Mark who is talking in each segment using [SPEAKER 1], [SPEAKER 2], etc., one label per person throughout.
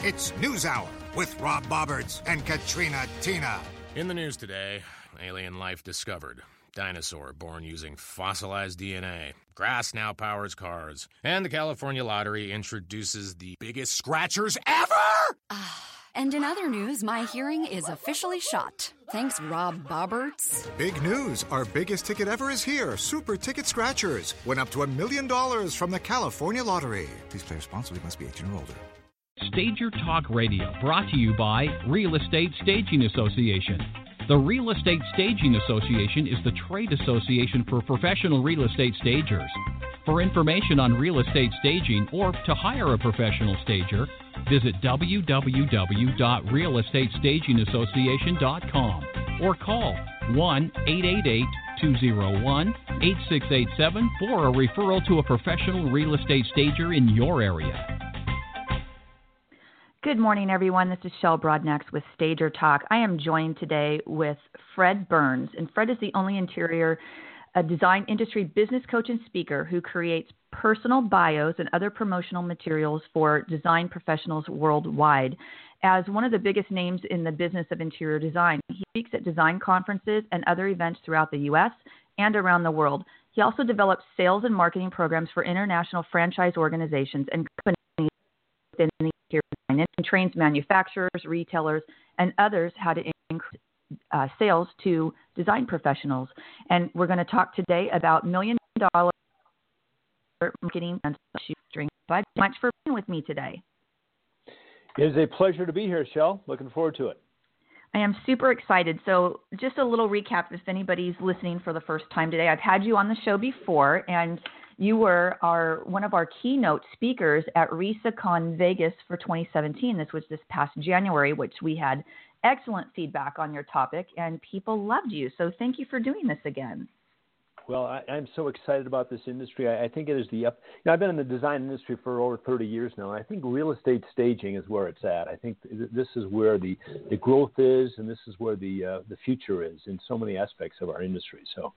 [SPEAKER 1] It's NewsHour with Rob Bobberts and Katrina Tina.
[SPEAKER 2] In the news today, alien life discovered. Dinosaur born using fossilized DNA. Grass now powers cars. And the California Lottery introduces the biggest scratchers ever!
[SPEAKER 3] And in other news, my hearing is officially shot. Thanks, Rob Bobberts.
[SPEAKER 1] Big news. Our biggest ticket ever is here. Super Ticket Scratchers. Win up to $1 million from the California Lottery. Please play responsibly. Must be 18 or older.
[SPEAKER 4] Stager Talk Radio, brought to you by Real Estate Staging Association. The Real Estate Staging Association is the trade association for professional real estate stagers. For information on real estate staging or to hire a professional stager, visit www.realestatestagingassociation.com or call 1-888-201-8687 for a referral to a professional real estate stager in your area.
[SPEAKER 5] Good morning, everyone. This is Shel Broadnax with Stager Talk. I am joined today with Fred Burns, and Fred is the only interior design industry business coach and speaker who creates personal bios and other promotional materials for design professionals worldwide. As one of the biggest names in the business of interior design, he speaks at design conferences and other events throughout the U.S. and around the world. He also develops sales and marketing programs for international franchise organizations and companies within the interior design, and trains manufacturers, retailers, and others how to increase sales to design professionals. And we're going to talk today about $1 million marketing and shoestring. Thank you so much for being with me today.
[SPEAKER 6] It is a pleasure to be here, Shel. Looking forward to it.
[SPEAKER 5] I am super excited. So just a little recap if anybody's listening for the first time today. I've had you on the show before, and you were one of our keynote speakers at RISACon Vegas for 2017. This was this past January, which we had excellent feedback on your topic, and people loved you. So thank you for doing this again.
[SPEAKER 6] Well, I'm so excited about this industry. I think it is I've been in the design industry for over 30 years now, and I think real estate staging is where it's at. I think this is where the growth is, and this is where the future is in so many aspects of our industry. So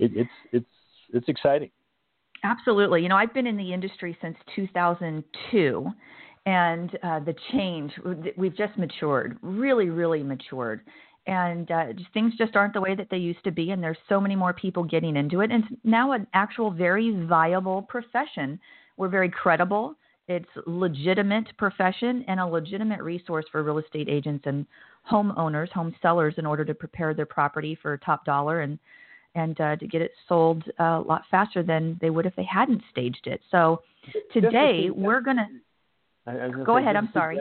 [SPEAKER 6] it's exciting.
[SPEAKER 5] Absolutely. I've been in the industry since 2002, and the change, we've just matured, really, really matured. And things just aren't the way that they used to be, and there's so many more people getting into it. And it's now an actual very viable profession. We're very credible. It's a legitimate profession and a legitimate resource for real estate agents and homeowners, home sellers, in order to prepare their property for top dollar and to get it sold a lot faster than they would if they hadn't staged it. So today we're going to – go ahead. I'm sorry.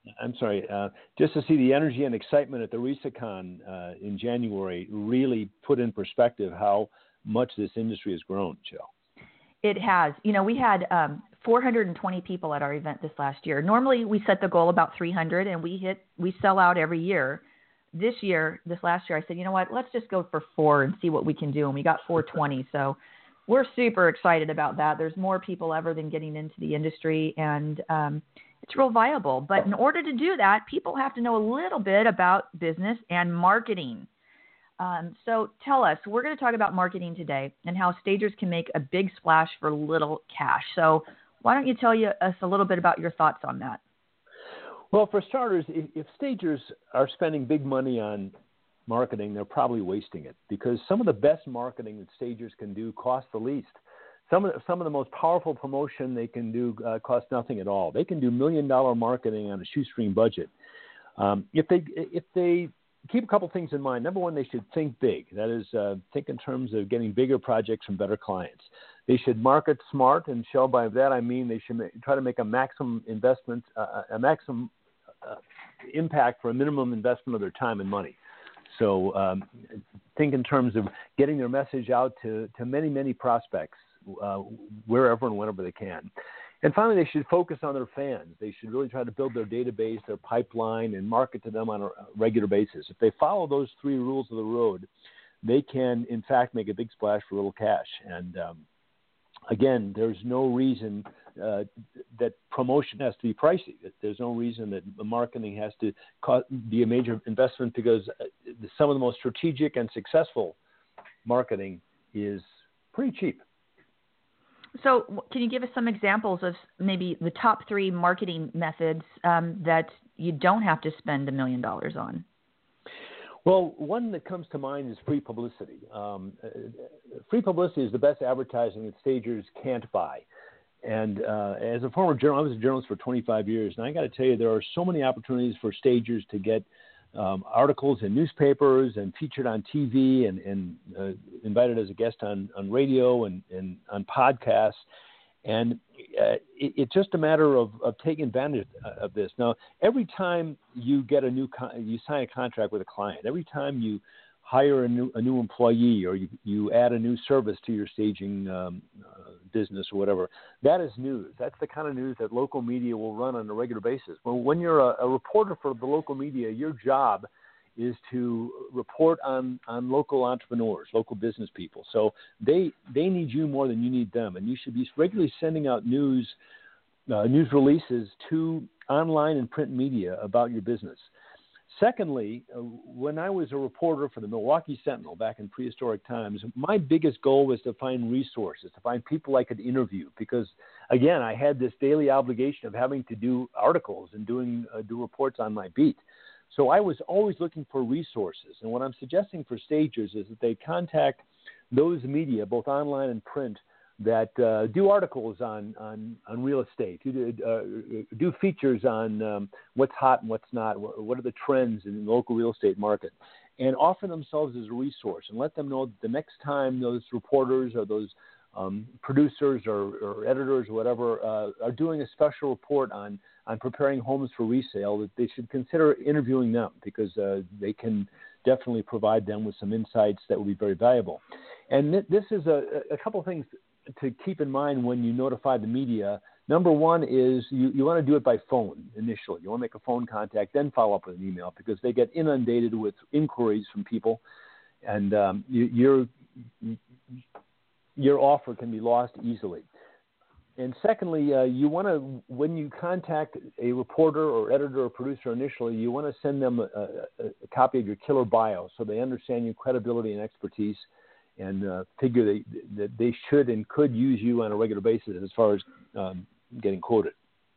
[SPEAKER 6] Just to see the energy and excitement at the RISACon in January really put in perspective how much this industry has grown, Joe.
[SPEAKER 5] It has. We had 420 people at our event this last year. Normally we set the goal about 300, and we sell out every year. This last year, I said, you know what, let's just go for 4 and see what we can do. And we got 420. So we're super excited about that. There's more people ever than getting into the industry, and it's real viable. But in order to do that, people have to know a little bit about business and marketing. So tell us, we're going to talk about marketing today and how stagers can make a big splash for little cash. So why don't you tell us a little bit about your thoughts on that?
[SPEAKER 6] Well, for starters, if stagers are spending big money on marketing, they're probably wasting it, because some of the best marketing that stagers can do costs the least. Some of the most powerful promotion they can do costs nothing at all. They can do $1 million marketing on a shoestring budget. If they keep a couple things in mind. Number one, they should think big. That is, think in terms of getting bigger projects from better clients. They should market smart, and Shel, by that I mean they should try to make a maximum investment, a maximum impact for a minimum investment of their time and money. So think in terms of getting their message out to many, many prospects wherever and whenever they can. And finally, they should focus on their fans. They should really try to build their database, their pipeline, and market to them on a regular basis. If they follow those 3 rules of the road, they can, in fact, make a big splash for little cash. And again, there's no reason that promotion has to be pricey. There's no reason that the marketing has to be a major investment, because some of the most strategic and successful marketing is pretty cheap.
[SPEAKER 5] So can you give us some examples of maybe the top 3 marketing methods that you don't have to spend $1 million on?
[SPEAKER 6] Well, one that comes to mind is free publicity. Free publicity is the best advertising that stagers can't buy. And as a former journalist, I was a journalist for 25 years, and I got to tell you, there are so many opportunities for stagers to get articles in newspapers and featured on TV and invited as a guest on radio and on podcasts. And it's just a matter of taking advantage of this. Now, every time you get you sign a contract with a client, every time you hire a new employee, or you add a new service to your staging business or whatever, that is news. That's the kind of news that local media will run on a regular basis. Well, when you're a reporter for the local media, your job is to report on local entrepreneurs, local business people. So they need you more than you need them, and you should be regularly sending out news releases to online and print media about your business. Secondly, when I was a reporter for the Milwaukee Sentinel back in prehistoric times, my biggest goal was to find resources, to find people I could interview, because, again, I had this daily obligation of having to do articles and do reports on my beat. So I was always looking for resources. And what I'm suggesting for stagers is that they contact those media, both online and print, that do articles on real estate, do features on what's hot and what's not, what are the trends in the local real estate market, and offer themselves as a resource and let them know that the next time those reporters or those producers or editors or whatever are doing a special report on preparing homes for resale, that they should consider interviewing them, because they can definitely provide them with some insights that will be very valuable. And this is a couple of things to keep in mind when you notify the media. Number one is you want to do it by phone initially. You want to make a phone contact, then follow up with an email, because they get inundated with inquiries from people, and your offer can be lost easily. And secondly, you want to, when you contact a reporter or editor or producer initially, you want to send them a copy of your killer bio so they understand your credibility and expertise, and figure that they should and could use you on a regular basis as far as getting quoted.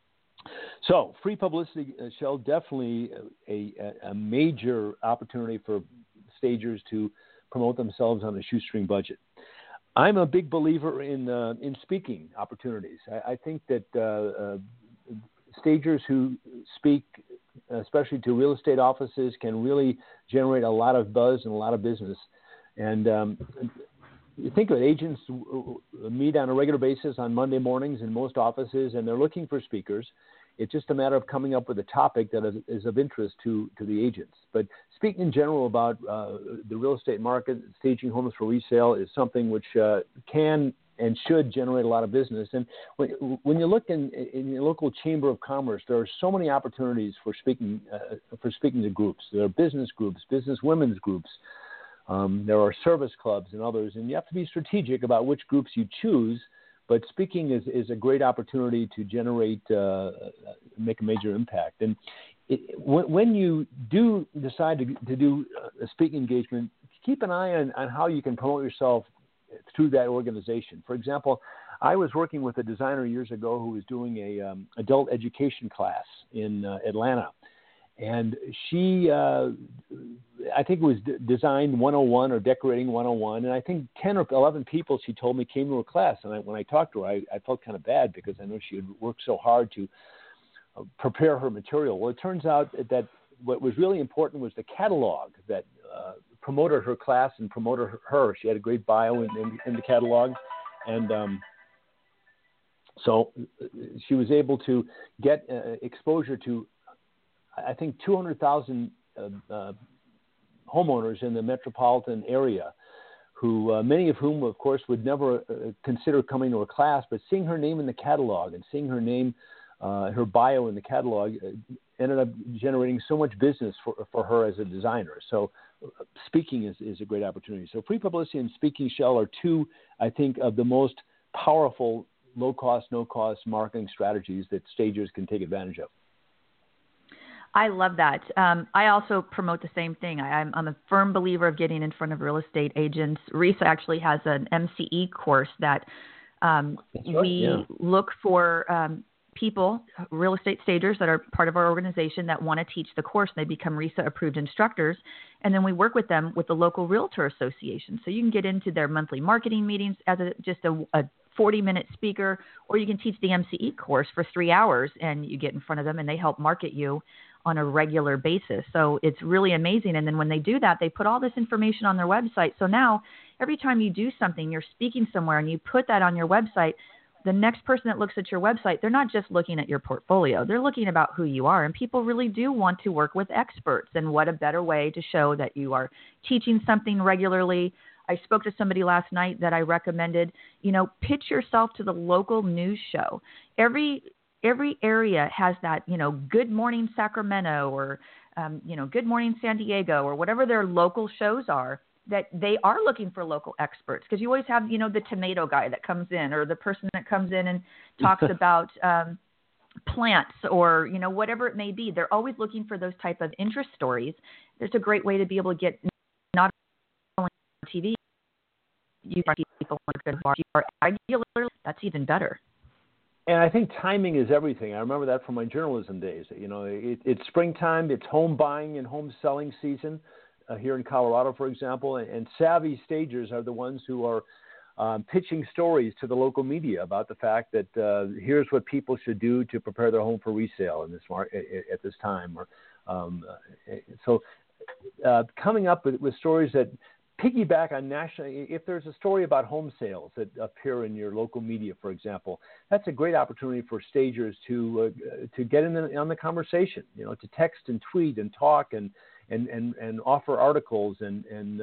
[SPEAKER 6] So free publicity, Shell, definitely a major opportunity for stagers to promote themselves on a shoestring budget. I'm a big believer in speaking opportunities. I think that stagers who speak, especially to real estate offices, can really generate a lot of buzz and a lot of business. And you think of it, agents meet on a regular basis on Monday mornings in most offices, and they're looking for speakers. It's just a matter of coming up with a topic that is of interest to the agents. But speaking in general about the real estate market, staging homes for resale, is something which can and should generate a lot of business. And when you look in your local chamber of commerce, there are so many opportunities for speaking to groups. There are business groups, business women's groups. There are service clubs and others, and you have to be strategic about which groups you choose. But speaking is a great opportunity to generate, make a major impact. And when you do decide to do a speaking engagement, keep an eye on how you can promote yourself through that organization. For example, I was working with a designer years ago who was doing a adult education class in Atlanta. And she, I think it was Design 101 or Decorating 101. And I think 10 or 11 people, she told me, came to her class. And when I talked to her, I felt kind of bad, because I know she had worked so hard to prepare her material. Well, it turns out that what was really important was the catalog that promoted her class and promoted her. She had a great bio in the catalog. And so she was able to get exposure to, I think, 200,000 homeowners in the metropolitan area, who many of whom, of course, would never consider coming to her class, but seeing her name in the catalog and seeing her name, her bio in the catalog, ended up generating so much business for her as a designer. So speaking is a great opportunity. So free publicity and speaking, Shell, are two, I think, of the most powerful low-cost, no-cost marketing strategies that stagers can take advantage of.
[SPEAKER 5] I love that. I also promote the same thing. I'm a firm believer of getting in front of real estate agents. RESA actually has an MCE course that We look for people, real estate stagers that are part of our organization that want to teach the course, and they become RESA approved instructors. And then we work with them with the local realtor association. So you can get into their monthly marketing meetings as just a 40-minute speaker, or you can teach the MCE course for 3 hours and you get in front of them and they help market you on a regular basis. So it's really amazing. And then when they do that, they put all this information on their website. So now every time you do something, you're speaking somewhere and you put that on your website, the next person that looks at your website, they're not just looking at your portfolio. They're looking about who you are. And people really do want to work with experts. And what a better way to show that you are teaching something regularly. I spoke to somebody last night that I recommended, pitch yourself to the local news show. Every area has that, Good Morning Sacramento or, Good Morning San Diego or whatever their local shows are, that they are looking for local experts, because you always have, the tomato guy that comes in, or the person that comes in and talks about plants or, whatever it may be. They're always looking for those type of interest stories. There's a great way to be able to get not only on TV, you see people who are regularly, that's even better.
[SPEAKER 6] And I think timing is everything. I remember that from my journalism days. It's springtime, it's home buying and home selling season. Here in Colorado, for example, and savvy stagers are the ones who are pitching stories to the local media about the fact that here's what people should do to prepare their home for resale in this at this time. So coming up with stories that piggyback on national. If there's a story about home sales that appear in your local media, for example, that's a great opportunity for stagers to get on the conversation. To text and tweet and talk and offer articles and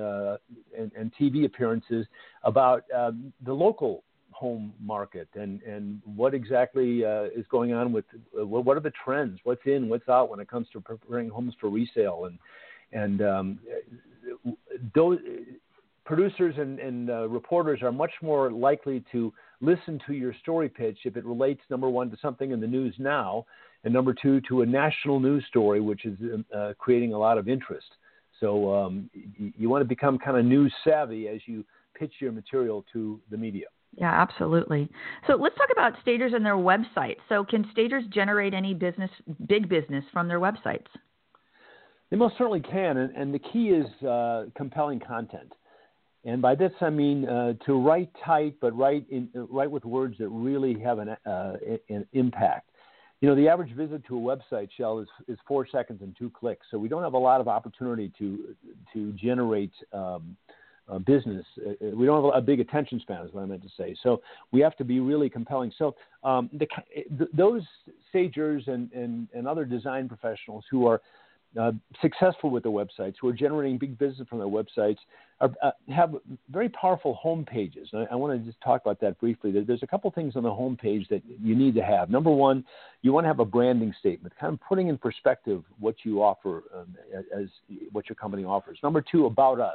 [SPEAKER 6] TV appearances about the local home market and what exactly is going on with what are the trends, what's in, what's out when it comes to preparing homes for resale, and those producers and reporters are much more likely to listen to your story pitch if it relates, number one, to something in the news now, and number two, to a national news story, which is creating a lot of interest. So you want to become kind of news savvy as you pitch your material to the media.
[SPEAKER 5] Yeah, absolutely. So let's talk about stagers and their websites. So can stagers generate any big business from their websites?
[SPEAKER 6] They most certainly can, and the key is compelling content. And by this I mean to write tight, but write with words that really have an impact. The average visit to a website, Shell, is 4 seconds and 2 clicks. So we don't have a lot of opportunity to generate business. We don't have a big attention span, is what I meant to say. So we have to be really compelling. So those stagers and other design professionals who are successful with their websites, who are generating big business from their websites, have very powerful home pages. I want to just talk about that briefly. There's a couple things on the home page that you need to have. Number one, you want to have a branding statement, kind of putting in perspective what you offer as what your company offers. Number two, about us.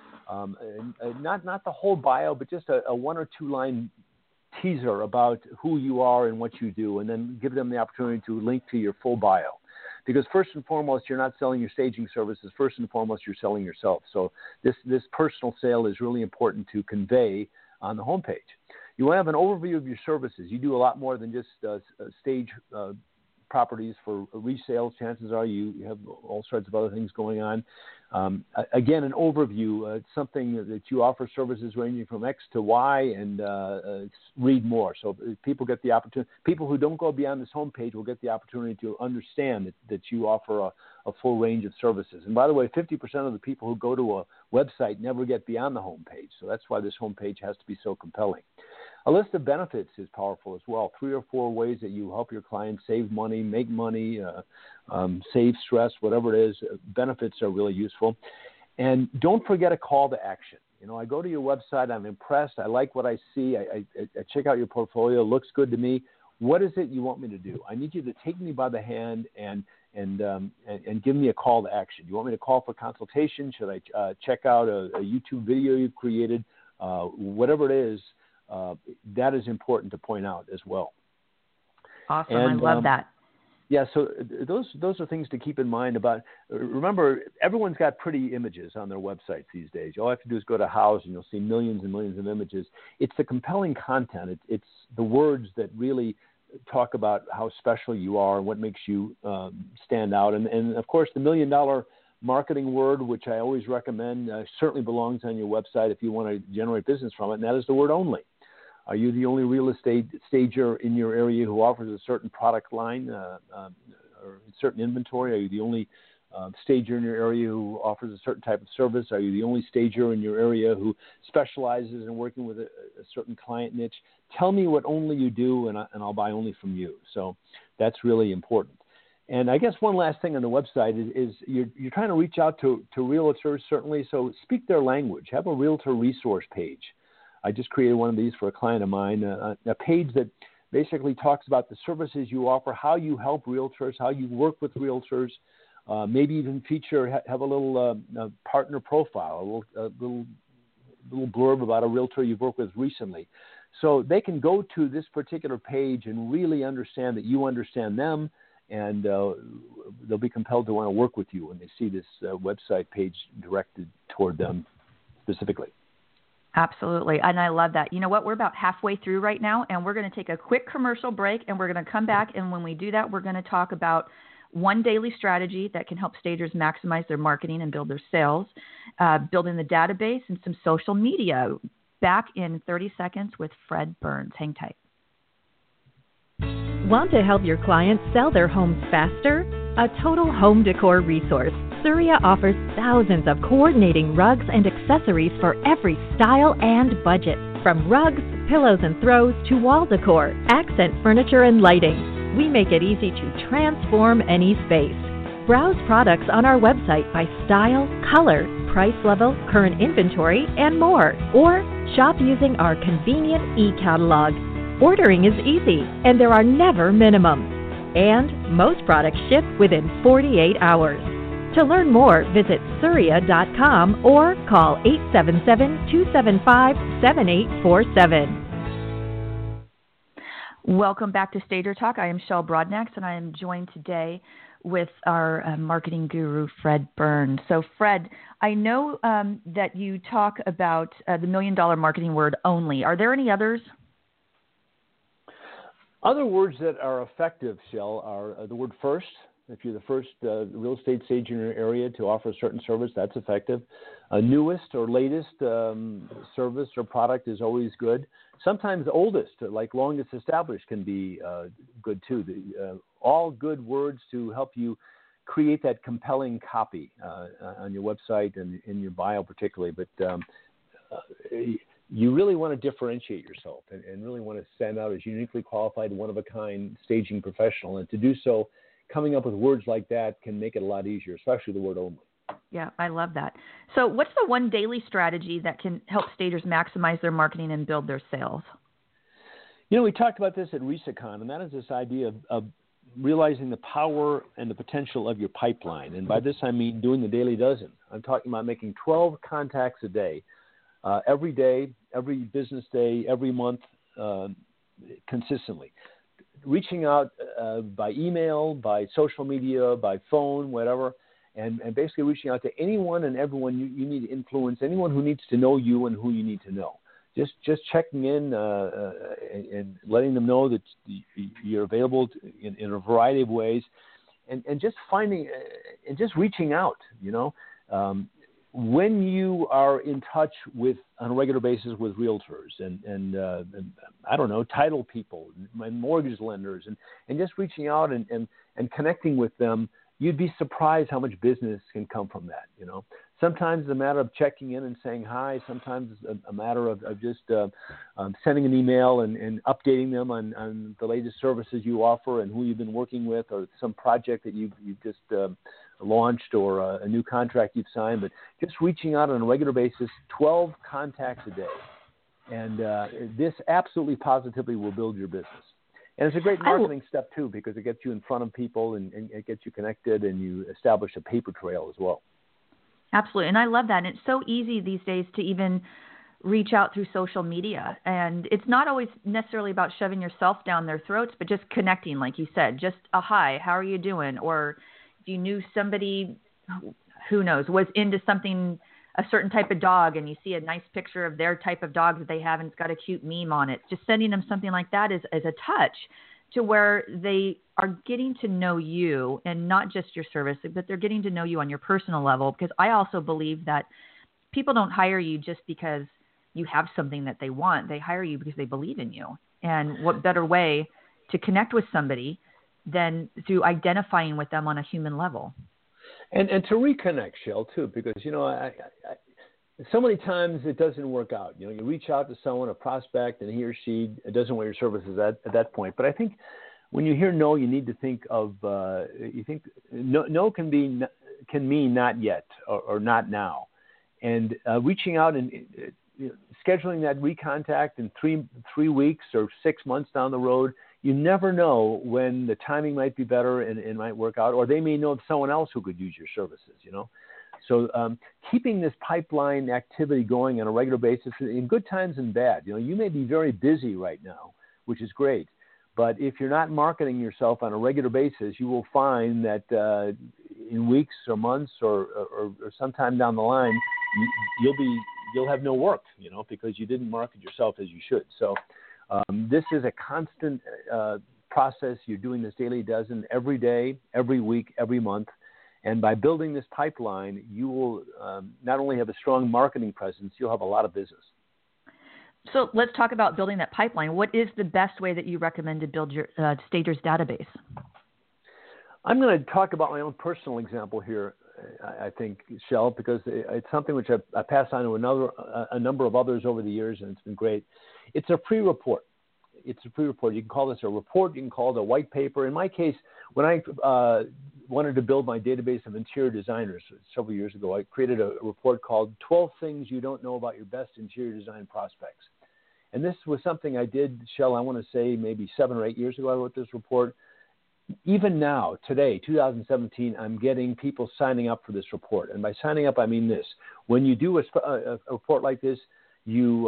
[SPEAKER 6] Not the whole bio, but just a 1 or 2 line teaser about who you are and what you do, and then give them the opportunity to link to your full bio. Because first and foremost, you're not selling your staging services. First and foremost, you're selling yourself. So this personal sale is really important to convey on the homepage. You want to have an overview of your services. You do a lot more than just stage properties for resales. Chances are you have all sorts of other things going on. Again, an overview, it's something that you offer services ranging from X to Y, and read more. So people get the opportunity. People who don't go beyond this homepage will get the opportunity to understand that you offer a full range of services. And by the way, 50% of the people who go to a website never get beyond the homepage. So that's why this homepage has to be so compelling. A list of benefits is powerful as well. 3 or 4 ways that you help your clients save money, make money, save stress, whatever it is. Benefits are really useful. And don't forget a call to action. I go to your website, I'm impressed, I like what I see, I check out your portfolio, it looks good to me. What is it you want me to do? I need you to take me by the hand and give me a call to action. You want me to call for consultation? Should I check out a YouTube video you've created? Whatever it is, that is important to point out as well.
[SPEAKER 5] Awesome. I love that.
[SPEAKER 6] Yeah, so those are things to keep in mind about. Remember, everyone's got pretty images on their websites these days. All you have to do is go to Houzz, and you'll see millions and millions of images. It's the compelling content. It's the words that really talk about how special you are and what makes you stand out. And of course, the $1 million marketing word, which I always recommend, certainly belongs on your website if you want to generate business from it, and that is the word only. Are you the only real estate stager in your area who offers a certain product line or certain inventory? Are you the only stager in your area who offers a certain type of service? Are you the only stager in your area who specializes in working with a certain client niche? Tell me what only you do, and I'll buy only from you. So that's really important. And I guess one last thing on the website is you're trying to reach out to realtors, certainly, so speak their language. Have a realtor resource page. I just created one of these for a client of mine, a page that basically talks about the services you offer, how you help realtors, how you work with realtors, maybe even have a little partner profile, a little blurb about a realtor you've worked with recently. So they can go to this particular page and really understand that you understand them, and they'll be compelled to want to work with you when they see this website page directed toward them specifically.
[SPEAKER 5] Absolutely. And I love that. You know what? We're about halfway through right now, and we're going to take a quick commercial break, and we're going to come back. And when we do that, we're going to talk about one daily strategy that can help stagers maximize their marketing and build their sales, building the database, and some social media. Back in 30 seconds with Fred Burns. Hang tight.
[SPEAKER 7] Want to help your clients sell their homes faster? A total home decor resource, Surya offers thousands of coordinating rugs and accessories for every style and budget. From rugs, pillows and throws to wall decor, accent furniture and lighting, we make it easy to transform any space. Browse products on our website by style, color, price level, current inventory, and more. Or shop using our convenient e-catalog. Ordering is easy, and there are never minimums. And most products ship within 48 hours. To learn more, visit Surya.com or call 877-275-7847.
[SPEAKER 5] Welcome back to Stager Talk. I am Shel Broadnax, and I am joined today with our marketing guru, Fred Burns. So, Fred, I know that you talk about the $1 million marketing word only. Are there any others?
[SPEAKER 6] Other words that are effective, Shel, are the word first. If you're the first real estate stage in your area to offer a certain service, that's effective. Newest or latest service or product is always good. Sometimes oldest, like longest established, can be good too. All good words to help you create that compelling copy on your website and in your bio particularly. But you really want to differentiate yourself and really want to stand out as uniquely qualified, one-of-a-kind staging professional. And to do so, coming up with words like that can make it a lot easier, especially the word only.
[SPEAKER 5] Yeah, I love that. So what's the one daily strategy that can help stagers maximize their marketing and build their sales?
[SPEAKER 6] You know, we talked about this at RESACon, and that is this idea of realizing the power and the potential of your pipeline. And by this, I mean doing the daily dozen. I'm talking about making 12 contacts a day. Every day, every business day, every month, consistently. Reaching out by email, by social media, by phone, whatever, and basically reaching out to anyone and everyone you need to influence, anyone who needs to know you and who you need to know. Just checking in and letting them know that you're available in a variety of ways, and just finding and just reaching out, you know. When you are in touch with, on a regular basis, with realtors and I don't know, title people and mortgage lenders and just reaching out and connecting with them, you'd be surprised how much business can come from that, you know. Sometimes it's a matter of checking in and saying hi. Sometimes it's a matter of just sending an email and updating them on the latest services you offer and who you've been working with, or some project that you've just launched, or a new contract you've signed. But just reaching out on a regular basis, 12 contacts a day. And this absolutely positively will build your business. And it's a great marketing step, too, because it gets you in front of people and it gets you connected, and you establish a paper trail as well.
[SPEAKER 5] Absolutely. And I love that. And it's so easy these days to even reach out through social media. And it's not always necessarily about shoving yourself down their throats, but just connecting, like you said, just a hi, how are you doing? Or if you knew somebody, who knows, was into something, a certain type of dog, and you see a nice picture of their type of dog that they have and it's got a cute meme on it, just sending them something like that is a touch to where they are getting to know you, and not just your service, but they're getting to know you on your personal level. Because I also believe that people don't hire you just because you have something that they want. They hire you because they believe in you. And what better way to connect with somebody than through identifying with them on a human level?
[SPEAKER 6] And to reconnect, Shell, too, because, I so many times it doesn't work out. You reach out to someone, a prospect, and he or she doesn't want your services at that point. But I think when you hear no, you need to think of, no can mean not yet or not now. And reaching out and scheduling that recontact in three weeks or 6 months down the road, you never know when the timing might be better and it might work out, or they may know of someone else who could use your services, So keeping this pipeline activity going on a regular basis in good times and bad. You may be very busy right now, which is great. But if you're not marketing yourself on a regular basis, you will find that in weeks or months or sometime down the line, you'll have no work, because you didn't market yourself as you should. So this is a constant process. You're doing this daily dozen every day, every week, every month. And by building this pipeline, you will not only have a strong marketing presence, you'll have a lot of business.
[SPEAKER 5] So let's talk about building that pipeline. What is the best way that you recommend to build your Stagers database?
[SPEAKER 6] I'm going to talk about my own personal example here, I think, Shell, because it's something which I passed on to a number of others over the years, and it's been great. It's a free report. You can call this a report. You can call it a white paper. In my case, when I wanted to build my database of interior designers several years ago, I created a report called 12 Things You Don't Know About Your Best Interior Design Prospects. And this was something I did, Shell, I want to say maybe 7 or 8 years ago I wrote this report. Even now, today, 2017, I'm getting people signing up for this report. And by signing up, I mean this. When you do a report like this, you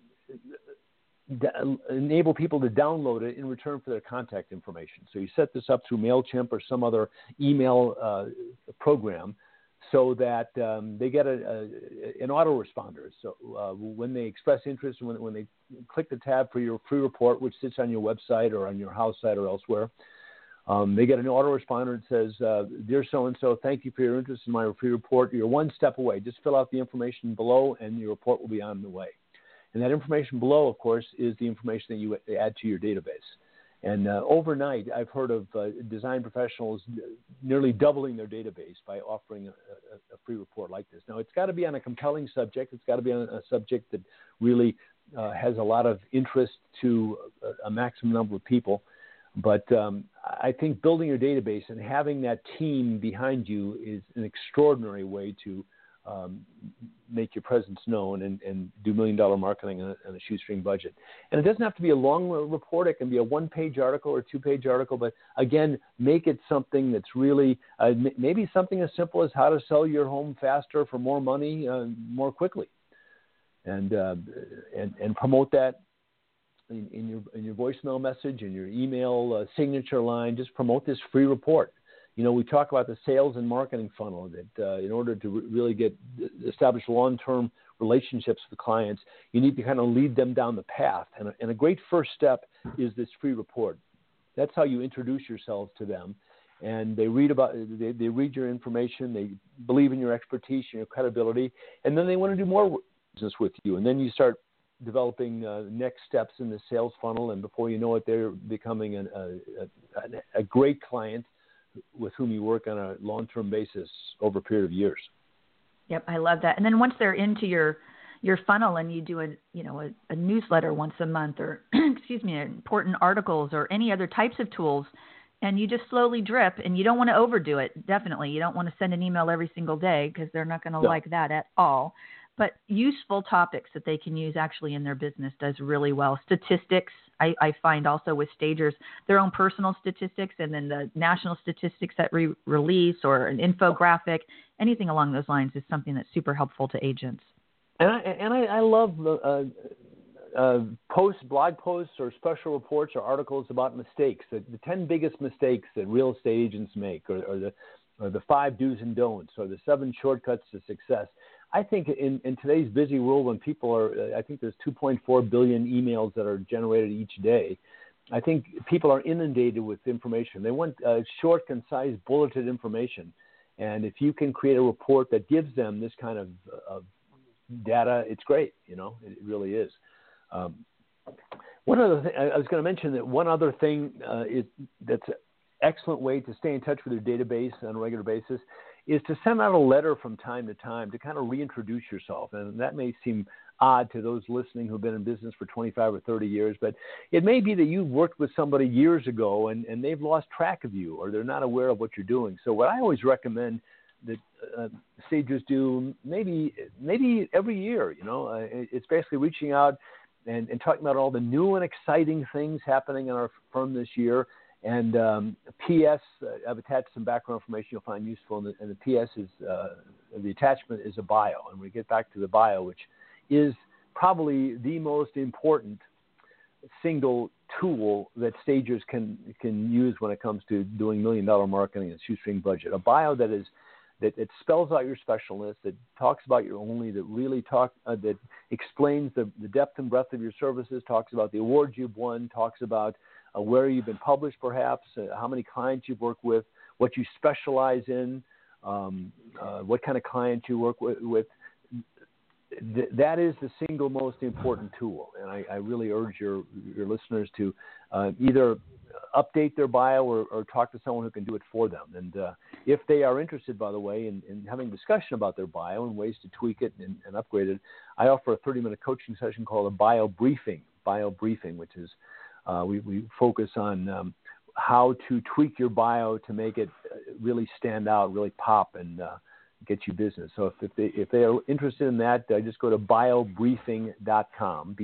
[SPEAKER 6] enable people to download it in return for their contact information. So you set this up through MailChimp or some other email program so that they get an autoresponder. So when they express interest, when they click the tab for your free report, which sits on your website or on your house site or elsewhere, they get an autoresponder that says, "Dear so-and-so, thank you for your interest in my free report. You're one step away. Just fill out the information below and your report will be on the way." And that information below, of course, is the information that you add to your database. And overnight, I've heard of design professionals nearly doubling their database by offering a free report like this. Now, it's got to be on a compelling subject. It's got to be on a subject that really has a lot of interest to a maximum number of people. But I think building your database and having that team behind you is an extraordinary way to make your presence known and do $1 million marketing on a shoestring budget. And it doesn't have to be a long report. It can be a 1-page article or 2-page article. But again, make it something that's really maybe something as simple as how to sell your home faster for more money more quickly, and promote that in your voicemail message, in your email signature line. Just promote this free report. We talk about the sales and marketing funnel that in order to really establish long-term relationships with clients, you need to kind of lead them down the path. And a great first step is this free report. That's how you introduce yourselves to them. And they read they read your information, they believe in your expertise and your credibility, and then they want to do more business with you. And then you start developing next steps in the sales funnel, and before you know it, they're becoming a great client with whom you work on a long-term basis over a period of years.
[SPEAKER 5] Yep, I love that. And then once they're into your funnel and you do a newsletter once a month, or important articles or any other types of tools, and you just slowly drip, and you don't want to overdo it. Definitely, you don't want to send an email every single day because they're not going to like that at all. But useful topics that they can use actually in their business does really well. Statistics, I find also with Stagers, their own personal statistics, and then the national statistics that release, or an infographic, anything along those lines is something that's super helpful to agents.
[SPEAKER 6] And I love blog posts or special reports or articles about mistakes, the 10 biggest mistakes that real estate agents make, or the 5 do's and don'ts, or the 7 shortcuts to success. I think in today's busy world, when people are, I think there's 2.4 billion emails that are generated each day. I think people are inundated with information. They want short, concise, bulleted information. And if you can create a report that gives them this kind of data, it's great. It really is. One other thing, I was going to mention that one other thing that's an excellent way to stay in touch with your database on a regular basis is to send out a letter from time to time to kind of reintroduce yourself. And that may seem odd to those listening who've been in business for 25 or 30 years, but it may be that you worked with somebody years ago and they've lost track of you, or they're not aware of what you're doing. So what I always recommend that stagers do, maybe every year, it's basically reaching out and talking about all the new and exciting things happening in our firm this year. And P.S., I've attached some background information you'll find useful, and the P.S. is the attachment is a bio. And we get back to the bio, which is probably the most important single tool that stagers can use when it comes to doing $1 million marketing and shoestring budget. A bio that spells out your specialness, that talks about your only, that really that explains the depth and breadth of your services, talks about the awards you've won, talks about where you've been published perhaps, how many clients you've worked with, what you specialize in, what kind of clients you work with. That is the single most important tool. And I really urge your listeners to either update their bio or talk to someone who can do it for them. And if they are interested, by the way, in having discussion about their bio and ways to tweak it and upgrade it, I offer a 30-minute coaching session called a bio briefing, which is we focus on how to tweak your bio to make it really stand out, really pop, and get you business. So if they are interested in that, just go to biobriefing.com,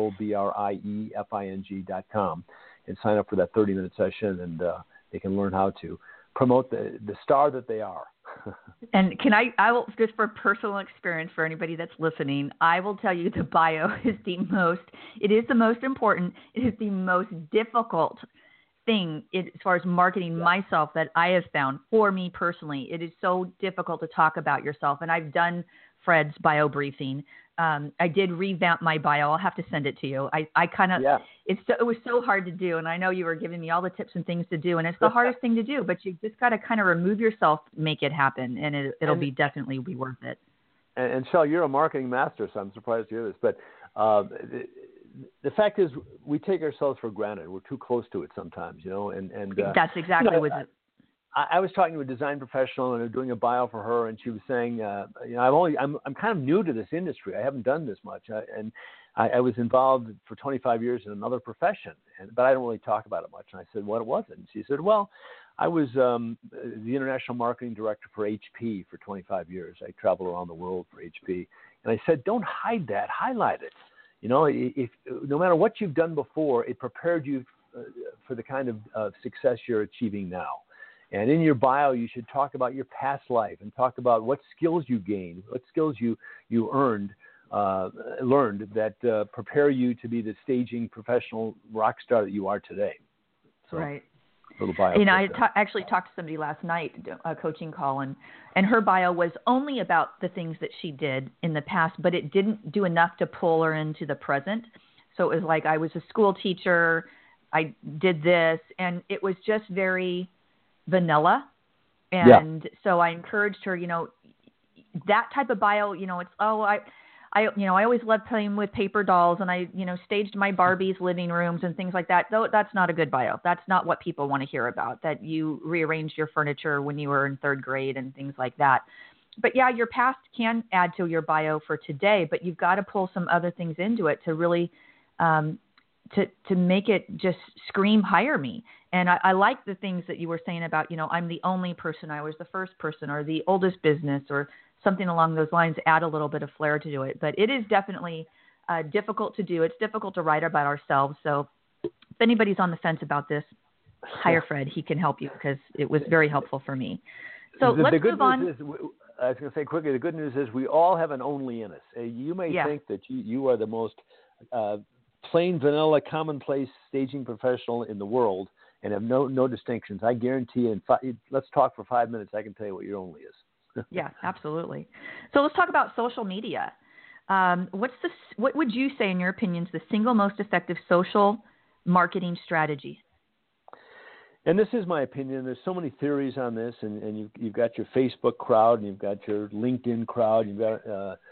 [SPEAKER 6] BIOBRIEFING.com, and sign up for that 30-minute session, and they can learn how to promote the star that they are.
[SPEAKER 5] And I will, just for personal experience for anybody that's listening, I will tell you the bio is the most important, it is the most difficult thing as far as marketing myself that I have found for me personally. It is so difficult to talk about yourself. And I've done Fred's bio briefing. I did revamp my bio. I'll have to send it to you. It was so hard to do. And I know you were giving me all the tips and things to do, and it's the hardest thing to do, but you just got to kind of remove yourself, make it happen. And it'll definitely be worth it.
[SPEAKER 6] And Shel, you're a marketing master, so I'm surprised to hear this, but the fact is we take ourselves for granted. We're too close to it sometimes, and
[SPEAKER 5] that's exactly what it.
[SPEAKER 6] I was talking to a design professional and doing a bio for her, and she was saying, I'm kind of new to this industry. I haven't done this much, and I was involved for 25 years in another profession, but I don't really talk about it much. And I said, what was it? And she said, well, I was the international marketing director for HP for 25 years. I traveled around the world for HP, and I said, don't hide that, highlight it. If no matter what you've done before, it prepared you for the kind of success you're achieving now. And in your bio, you should talk about your past life and talk about what skills you gained, what skills you learned that prepare you to be the staging professional rock star that you are today. So, right. Little bio.
[SPEAKER 5] I actually talked to somebody last night, a coaching call, and her bio was only about the things that she did in the past, but it didn't do enough to pull her into the present. So it was like, I was a school teacher, I did this, and it was just very vanilla. And so I encouraged her, that type of bio, it's, I always loved playing with paper dolls, and I, staged my Barbie's living rooms and things like that. Though that's not a good bio. That's not what people want to hear about, that you rearranged your furniture when you were in third grade and things like that. But yeah, your past can add to your bio for today, but you've got to pull some other things into it to really, to make it just scream, hire me. And I like the things that you were saying about, I'm the only person, I was the first person, or the oldest business, or something along those lines. Add a little bit of flair to it. But it is definitely difficult to do. It's difficult to write about ourselves. So if anybody's on the fence about this, hire Fred. He can help you, because it was very helpful for me. So let's move on.
[SPEAKER 6] I was going to say quickly, the good news is we all have an only in us. You may think that you are the most plain vanilla, commonplace staging professional in the world and have no distinctions. I guarantee let's talk for 5 minutes. I can tell you what your only is.
[SPEAKER 5] Yeah, absolutely. So let's talk about social media. What would you say, in your opinion, is the single most effective social marketing strategy?
[SPEAKER 6] And this is my opinion. There's so many theories on this, and you've got your Facebook crowd, and you've got your LinkedIn crowd, you've got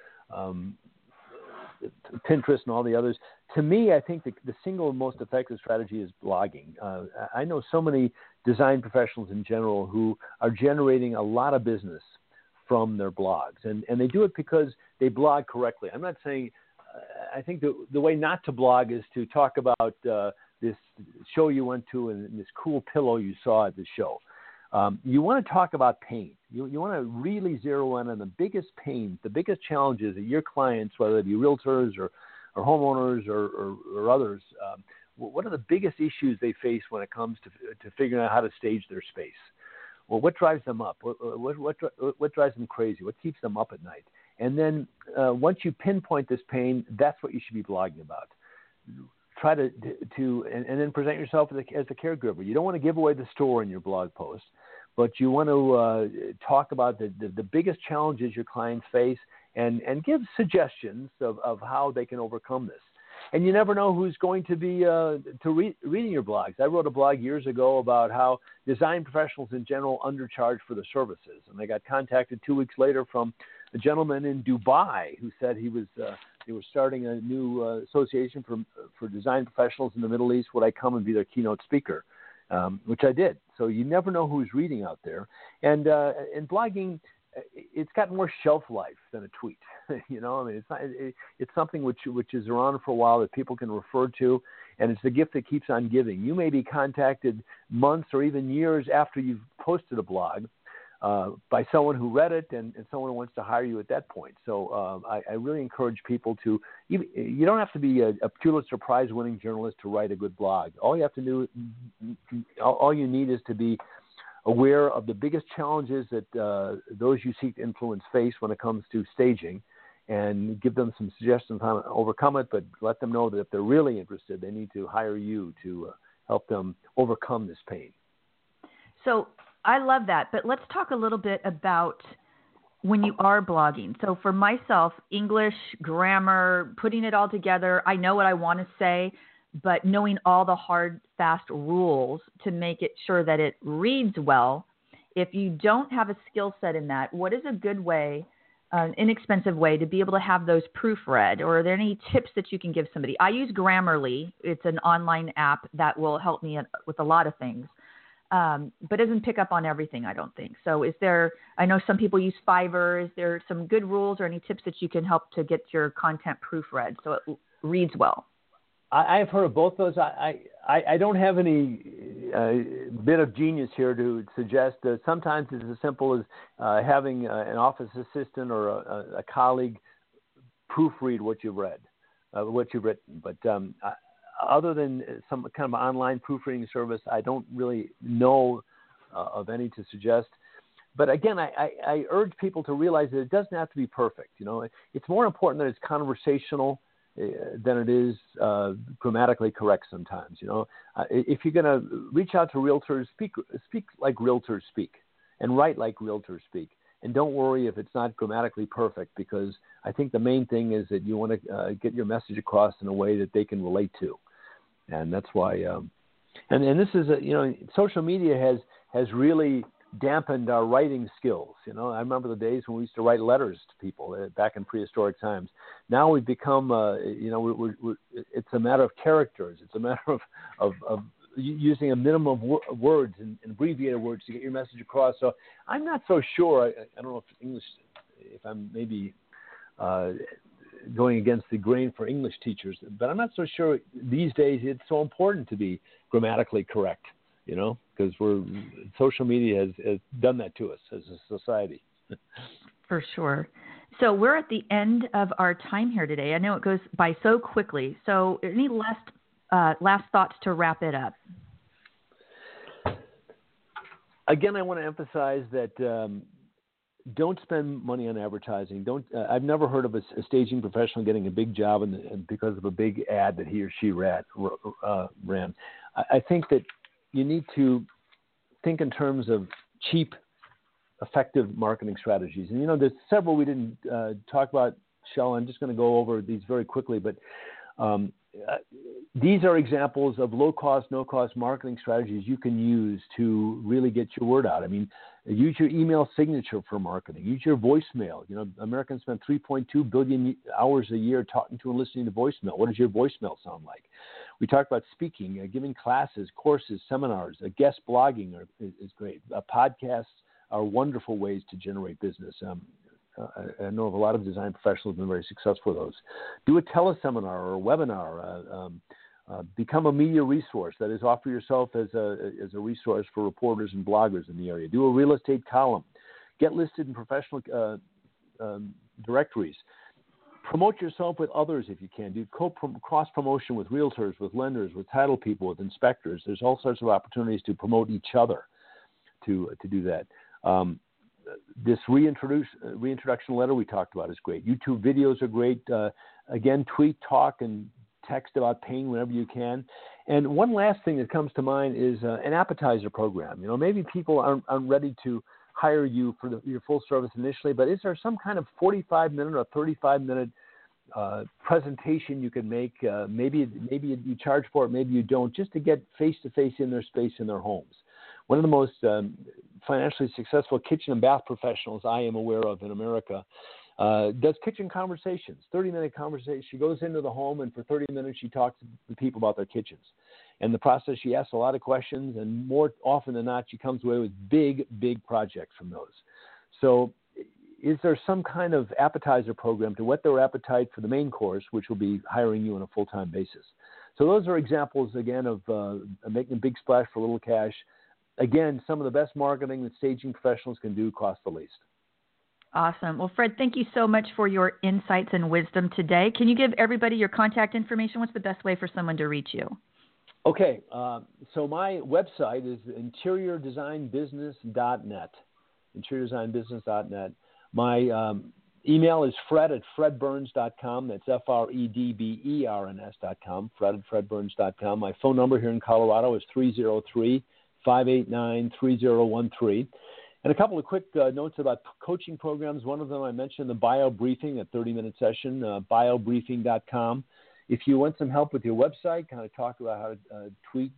[SPEAKER 6] Pinterest and all the others. To me, I think the single most effective strategy is blogging. I know so many design professionals in general who are generating a lot of business from their blogs, and they do it because they blog correctly. I'm not saying I think the way not to blog is to talk about this show you went to and this cool pillow you saw at the show. You want to talk about pain. You want to really zero in on the biggest pains, the biggest challenges that your clients, whether they be realtors or homeowners or others, what are the biggest issues they face when it comes to figuring out how to stage their space? Well, what drives them up? What drives them crazy? What keeps them up at night? And then once you pinpoint this pain, that's what you should be blogging about. Try to and then present yourself as a caregiver. You don't want to give away the store in your blog post, but you want to talk about the biggest challenges your clients face and give suggestions of how they can overcome this. And you never know who's going to be reading your blogs. I wrote a blog years ago about how design professionals in general undercharge for the services. And I got contacted 2 weeks later from a gentleman in Dubai who said they were starting a new association for design professionals in the Middle East. Would I come and be their keynote speaker? Which I did. So you never know who's reading out there. And blogging, it's got more shelf life than a tweet. It's something which is around for a while that people can refer to, and it's the gift that keeps on giving. You may be contacted months or even years after you've posted a blog by someone who read it and someone who wants to hire you at that point. So I really encourage people to, you don't have to be a Pulitzer Prize winning journalist to write a good blog. All you need is to be aware of the biggest challenges that those you seek to influence face when it comes to staging, and give them some suggestions on how to overcome it, but let them know that if they're really interested, they need to hire you to help them overcome this pain.
[SPEAKER 5] So I love that, but let's talk a little bit about when you are blogging. So for myself, English, grammar, putting it all together, I know what I want to say, but knowing all the hard, fast rules to make it sure that it reads well. If you don't have a skill set in that, what is a good way, an inexpensive way to be able to have those proofread? Or are there any tips that you can give somebody? I use Grammarly. It's an online app that will help me with a lot of things, but doesn't pick up on everything, I don't think. So I know some people use Fiverr. Is there some good rules or any tips that you can help to get your content proofread so it reads well?
[SPEAKER 6] I've heard of both those. I don't have any bit of genius here to suggest that sometimes it's as simple as having an office assistant or a colleague proofread what you've read, what you've written. But other than some kind of online proofreading service, I don't really know of any to suggest. But again, I urge people to realize that it doesn't have to be perfect. It's more important that it's conversational than it is grammatically correct sometimes. If you're going to reach out to realtors, speak like realtors speak and write like realtors speak. And don't worry if it's not grammatically perfect, because I think the main thing is that you want to get your message across in a way that they can relate to. And that's why, and this is, social media has really dampened our writing skills. I remember the days when we used to write letters to people back in prehistoric times. Now we've become, it's a matter of characters. It's a matter of using a minimum of words and abbreviated words to get your message across. So I'm not so sure. I don't know if I'm maybe going against the grain for English teachers, but I'm not so sure these days it's so important to be grammatically correct. Because social media has done that to us as a society.
[SPEAKER 5] For sure. So we're at the end of our time here today. I know it goes by so quickly. So any last thoughts to wrap it up?
[SPEAKER 6] Again, I want to emphasize that don't spend money on advertising. I've never heard of a staging professional getting a big job because of a big ad that he or she ran. I think that you need to think in terms of cheap, effective marketing strategies. And, there's several we didn't talk about, Shell. I'm just going to go over these very quickly, but these are examples of low-cost, no-cost marketing strategies you can use to really get your word out. I mean, use your email signature for marketing. Use your voicemail. Americans spend 3.2 billion hours a year talking to and listening to voicemail. What does your voicemail sound like? We talked about speaking, giving classes, courses, seminars. Guest blogging is great. Podcasts are wonderful ways to generate business. I know of a lot of design professionals who have been very successful with those. Do a teleseminar or a webinar. Become a media resource. That is, offer yourself as a resource for reporters and bloggers in the area. Do a real estate column. Get listed in professional directories. Promote yourself with others if you can. Do cross-promotion with realtors, with lenders, with title people, with inspectors. There's all sorts of opportunities to promote each other to do that. This reintroduction letter we talked about is great. YouTube videos are great. Again, tweet, talk, and text about pain whenever you can. And one last thing that comes to mind is an appetizer program. Maybe people aren't ready to hire you for your full service initially, but is there some kind of 45-minute or 35-minute presentation you can make? Maybe you charge for it, maybe you don't, just to get face-to-face in their space in their homes. One of the most financially successful kitchen and bath professionals I am aware of in America does kitchen conversations, 30-minute conversations. She goes into the home, and for 30 minutes she talks to people about their kitchens. In the process, she asks a lot of questions, and more often than not, she comes away with big, big projects from those. So is there some kind of appetizer program to whet their appetite for the main course, which will be hiring you on a full-time basis? So those are examples, again, of making a big splash for a little cash. Again, some of the best marketing that staging professionals can do cost the least.
[SPEAKER 5] Awesome. Well, Fred, thank you so much for your insights and wisdom today. Can you give everybody your contact information? What's the best way for someone to reach you?
[SPEAKER 6] Okay. So my website is interiordesignbusiness.net. Interiordesignbusiness.net. My email is fred@fredburns.com. That's FREDBERNS.com. Fred@fredburns.com. My phone number here in Colorado is 303-589-3013. And a couple of quick notes about coaching programs. One of them I mentioned, the Bio Briefing, a 30-minute session, biobriefing.com. If you want some help with your website, kind of talk about how to tweak,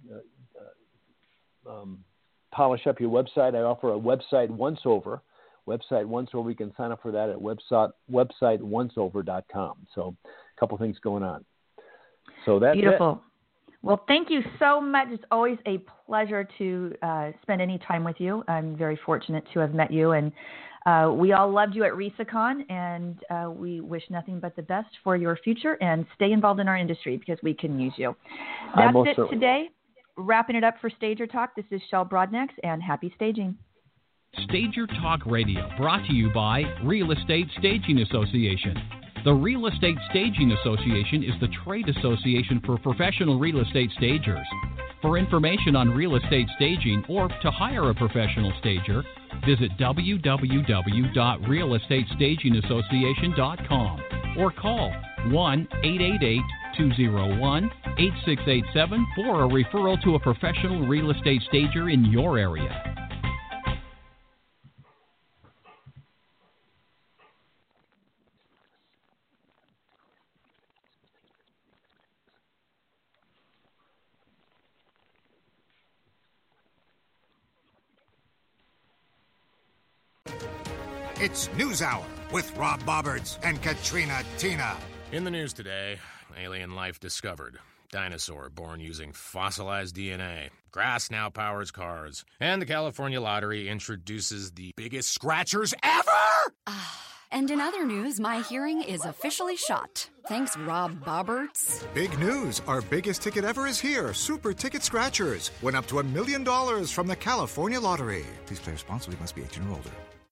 [SPEAKER 6] polish up your website, I offer a website once-over. You can sign up for that at websiteonceover.com. So a couple things going on. So that's
[SPEAKER 5] beautiful.
[SPEAKER 6] It.
[SPEAKER 5] Well, thank you so much. It's always a pleasure to spend any time with you. I'm very fortunate to have met you, and we all loved you at RISACon, and we wish nothing but the best for your future, and stay involved in our industry because we can use you. That's it today. Wrapping it up for Stager Talk, this is Shel Brodnax, and happy staging.
[SPEAKER 4] Stager Talk Radio, brought to you by Real Estate Staging Association. The Real Estate Staging Association is the trade association for professional real estate stagers. For information on real estate staging or to hire a professional stager, visit www.realestatestagingassociation.com or call 1-888-201-8687 for a referral to a professional real estate stager in your area.
[SPEAKER 1] It's NewsHour with Rob Bobberts and Katrina Tina.
[SPEAKER 2] In the news today, alien life discovered. Dinosaur born using fossilized DNA. Grass now powers cars. And the California Lottery introduces the biggest scratchers ever!
[SPEAKER 3] And in other news, my hearing is officially shot. Thanks, Rob Bobberts.
[SPEAKER 1] Big news. Our biggest ticket ever is here. Super Ticket Scratchers. Win up to $1 million from the California Lottery. Please play responsibly. Must be 18 or older.